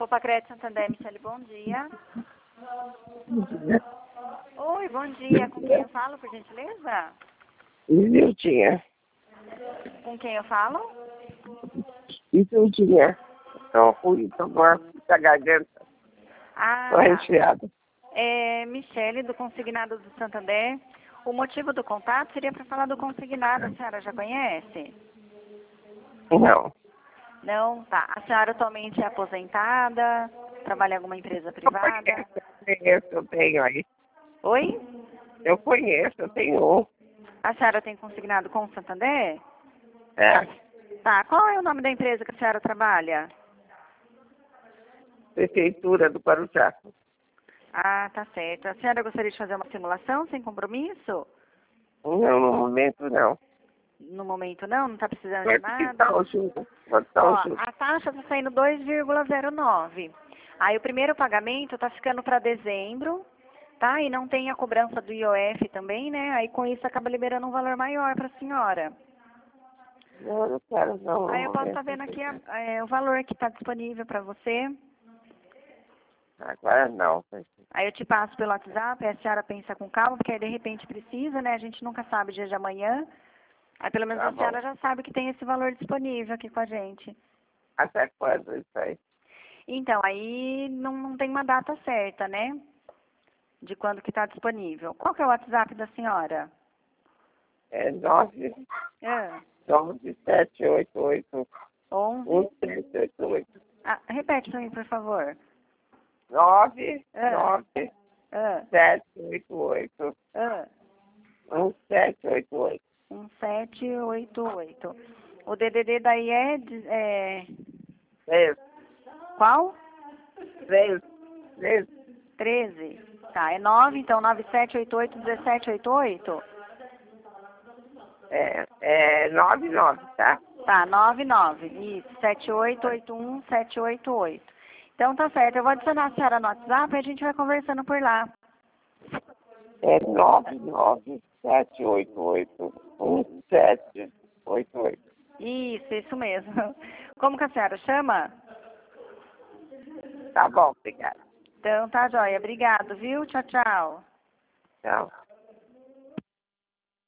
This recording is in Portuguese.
Copa Crédito Santander, Michele, bom dia. Oi, bom dia. Com quem eu falo, por gentileza? Isildinha. Com quem eu falo? Isildinha. Tô ruim, tô com a garganta. Ah, Tô resfriada. é Michele, do Consignado do Santander. O motivo do contato seria para falar do consignado. A senhora já conhece? Não. Não? Tá. A senhora atualmente é aposentada? Trabalha em alguma empresa privada? Eu tenho aí. Oi? Eu conheço, eu tenho um. A senhora tem consignado com o Santander? É, Tá. Qual é o nome da empresa que a senhora trabalha? Prefeitura do Guarujá. Ah, tá certo. A senhora gostaria de fazer uma simulação sem compromisso? Não, no momento não. No momento não? Não está precisando de Quanto que nada? tá o juro? Quanto tá Ó, o juro? a taxa está saindo 2,09. Aí o primeiro pagamento está ficando para dezembro, tá? E não tem a cobrança do IOF também, né? Aí com isso acaba liberando um valor maior para a senhora. Não, eu não quero não. No Aí eu posso momento. estar vendo aqui o valor que está disponível para você. Agora não. Aí eu te passo pelo WhatsApp, aí a senhora pensa com calma, porque aí de repente precisa, né? A gente nunca sabe o dia de amanhã. Aí pelo menos Tá a senhora bom. já sabe que tem esse valor disponível aqui com a gente. Até quando isso aí? Então, aí não tem uma data certa, né? De quando que está disponível. Qual que é o WhatsApp da senhora? É 9, É, 9, 7, 8, 8, 11. 1, 7, 8, 8. Ah, repete para mim, por favor. 9, É, 9, é, 7, 8, 8, é. 1, 7, 8, 8. 1788. O DDD daí é 3, qual? 3, 3. 13. Tá, é 9, então 9788-1788. É 9, 9, tá? Tá, 99. Isso, 7881-788. Então tá certo, eu vou adicionar a senhora no WhatsApp e a gente vai conversando por lá. É 9, 9, 7, 8, 8, 1, 7, 8, 8. Isso mesmo. Como que a senhora chama? Tá bom, obrigada. Então tá joia. Obrigado, viu? Tchau, tchau. Tchau.